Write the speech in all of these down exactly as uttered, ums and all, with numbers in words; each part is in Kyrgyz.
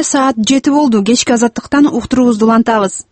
Бишкекте саат жети болду. Кечки азаттыктан уктуруубузду улантабыз.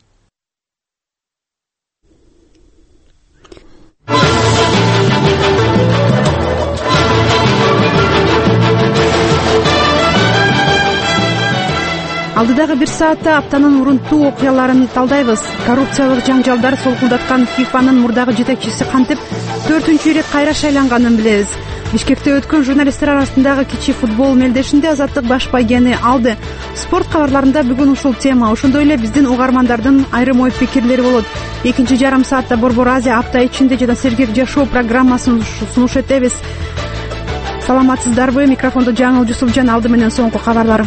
Алдыдагы бир саатта аптанын урунтуу окуяларын талдайбыз. Коррупциялык жаңжалдар солкулдаткан ФИФАнын мурдагы жетекчиси кантип төртүнчү ирет кайра шайланганын билебиз. Бишкекте өткөн журналисттер арасындагы кичи футбол мелдешинде Азаттык баш байгени алды. Спорт кабарларында бүгүн ушул тема, ошондой эле биздин угармандардын айрым ой пикирлери болот. Экинчи жарым саатта Борбор Азия апта ичинде жана сергек жашоо программасын сунуш этебиз. Саламатсыздарбы? Микрофондо Жаңыл Жусупжан, алды менен соңку кабарлар.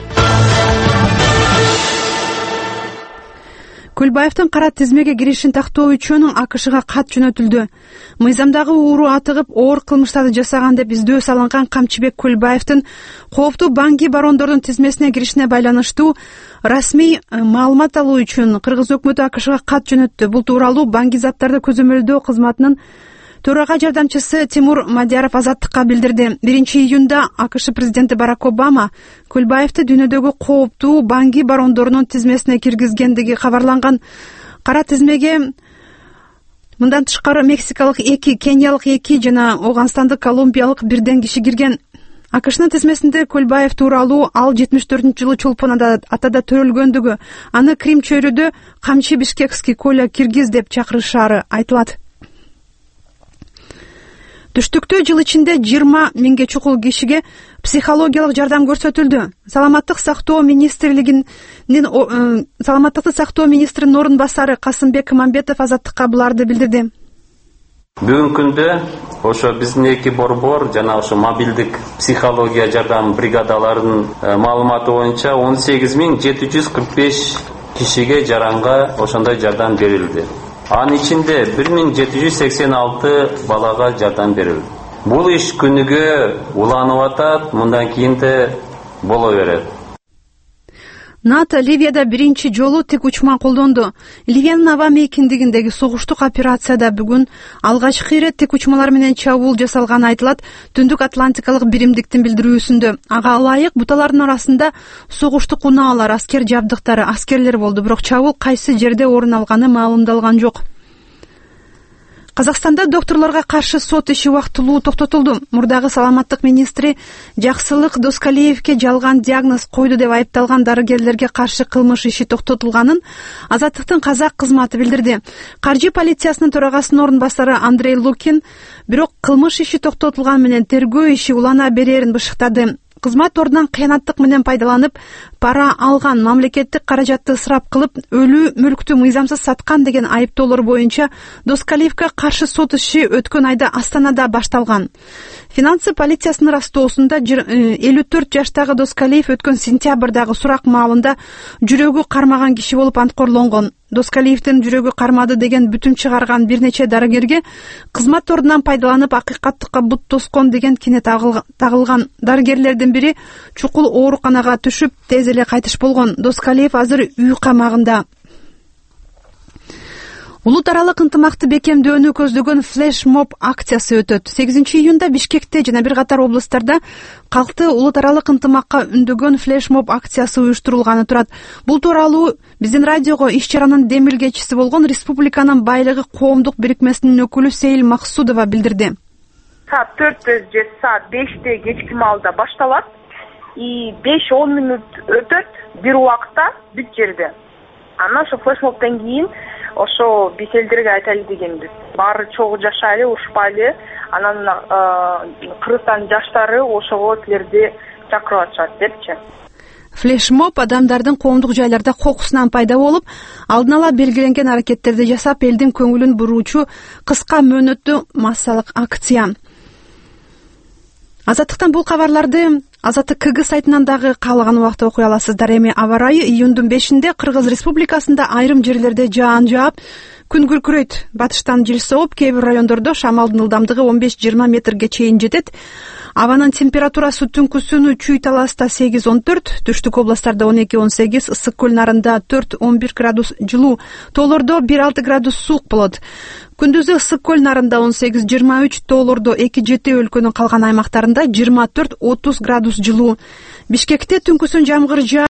Көлбаевдин кара тизмеге киришин тактоо үчүн АКШга кат жөнөтүлдү. Мыйзамдагы ууру атыгып, оор кылмыштарды жасаган деп издөө салынган Камчыбек Көлбаевдин кооптуу банги барондордун тизмесине киришине байланыштуу расмий маалымат алуу үчүн Кыргыз өкмөтү АКШга кат жөнөттү. Бул тууралуу банги заттарды көзөмөлдөө кызматынын төрага жардамчысы Тимур Мадияров Азаттыкка билдирди. биринчи июнда АКШ президенти Барак Обама Көлбаевди дүйнөдөгү кооптуу банги барондорунун тизмесине киргизгендиги кабарланган. Кара тизмеге мындан тышкары мексикалык эки, кениялык эки жана Ооганстандык, колумбиялык бирден киши кирген. АКШнын тизмесинде Көлбаев тууралуу ал жетимиш төртүнчү жылы Чолпон атада төрөлгөндүгү, аны Крим чөйрөдө камчы бишкекский Коля киргиз деп чакырышаары айтылат. Түштүктө жыл ичинде жыйырма миңге чукул кишиге психологиялык жардам көрсөтүлдү. Саламаттык сактоо министрлигинин саламаттыкты сактоо министринин орун басары Касымбек Имамбетов Азаттыкка буларды билдирди. Бүгүнкү күндө ошо биздин эки борбор жана ошо мобилдик психология жардам бригадаларынын маалыматы боюнча он сегиз миң жети жүз кырк беш кишиге жаранга ошондой жардам берилди. Анын ичинде бир миң жети жүз сексен алты балага жардам берилди. Бул иш күнүгө уланып атат, мындан кийин да боло берет. НАТО Ливияда биринчи жолу тик учман колдонду. Ливиянын аба мейкиндигиндеги согуштук операцияда бүгүн алгачкы ирет тик учмалар менен чабуул жасалганы айтылат. Түндүк Атлантикалык биримдиктин билдирүүсүндө ага ылайык буталардын арасында согуштук унаалар, аскер жабдыктары, аскерлер болду, бирок чабуул кайсы жерде орун алганы маалымдалган жок. Казакстанда докторлорго каршы сот иши убактылуу токтотулду. Мурдагы саламаттык министри Жаксылык Доскалиевке жалган диагноз койду деп айыпталган дарыгерлерге каршы кылмыш иши токтотулганын Азаттыктын казак кызматы билдирди. Каржы полициясынын төрагасынын орун басары Андрей Лукин бирок кылмыш иши токтотулган менен тергөө иши улана берерин бышыктады. Кызмат ордунан кыянаттык менен пайдаланып, пара алган, мамлекеттик каражатты ысырап кылып, өлүү мүлктү мыйзамсыз саткан деген айыптоолор боюнча Доскалиевке каршы сот иши өткөн айда Астанада башталган. Финансы полициясынын растоосунда элүү төрт жаштагы Доскалиев өткөн сентябрдагы сурак маалында жүрөгү кармаган киши болуп анткорлонгон. Доскалиевдин жүрөгү кармады деген бүтүм чыгарган бир нече дарыгерге кызмат ордунан пайдаланып акыйкаттыкка бут тоскон деген кине тагылган. Дарыгерлердин бири чукул ооруканага түшүп, тез эле кайтыш болгон. Доскалиев азыр үй камагында. Улут аралык ынтымакты бекемдөөнү көздөгөн флеш-моб акциясы өтөт. сегизинчи июнда Бишкекте жана бир катар облустарда калкты улут аралык ынтымакка үндөгөн флеш-моб акциясы уюштурулганы турат. Бул тууралуу биздин радиого иш чаранын демилгечиси болгон Республиканын байлыгы коомдук бирикмесинин өкүлү Сейил Максудова билдирди. Саат төрттө же саат беште кечки маалда башталат. И беш он мүнөт өтөт бир убакта бүт жерде. Анан ошо флеш-мобтон кийин ошо биселдерге айтайлы дегенбиз. Баары чогуу жашайлы, ушпайлы. Анан Кыргызстан жаштары ошого силерди чакырып атышат депчи. Флешмоб адамдардын коомдук жайларда кокусунан пайда болуп, алдын ала белгиленген аракеттерди жасап, элдин көңүлүн буруучу кыска мөөнөттүү массалык акция. Азаттыктан бул кабарларды Азаттык КГ сайтынан дагы каалаган убакта окуй аласыздар. Эми аба ырайы июндун бешинде Кыргыз Республикасында айрым жерлерде жаан жаап, күн күркүрөйт. Батыштан жел сооп, кээ бир райондордо шамалдын ылдамдыгы он беш жыйырма метрге чейин жетет. Абанын температурасы түнкүсүнү Чүй Таласта сегиз он төрт, түштүк областтарда он эки он сегиз, Ысык көл нарында төрт он бир градус жылуу, тоолордо бир алты градус суук болот. Күндүзү Ысык көл нарында он сегиз жыйырма үч, тоолордо эки жети, өлкөнүн калган аймактарында жыйырма төрт отуз градус жылуу. Бишкекте түнкүсүн жамгыр жаа